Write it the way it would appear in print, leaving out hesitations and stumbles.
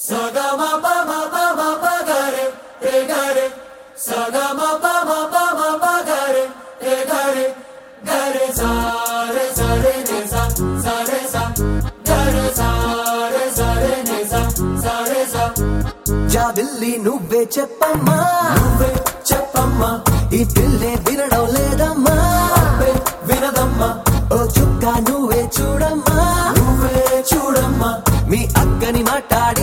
Saga ma pa ma ga re saga ma pa ma ga re sa re ne sa re sa re ne sa జాబిల్లి నువ్వే చెప్పమ్మా ఈ పిల్లే వినడం లేదమ్మా వినదమ్మా ఓ చుక్క నువ్వే చూడమ్మా చూడమ్మా మీ అక్కని మాట్లాడి